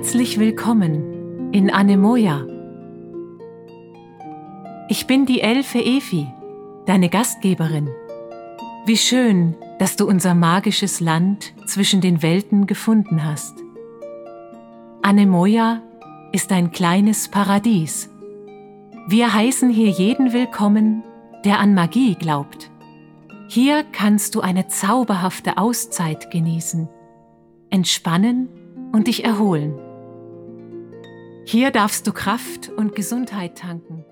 Herzlich willkommen in Anemoja. Ich bin die Elfe Efi, deine Gastgeberin. Wie schön, dass du unser magisches Land zwischen den Welten gefunden hast. Anemoja ist ein kleines Paradies. Wir heißen hier jeden willkommen, der an Magie glaubt. Hier kannst du eine zauberhafte Auszeit genießen, entspannen und dich erholen. Hier darfst du Kraft und Gesundheit tanken.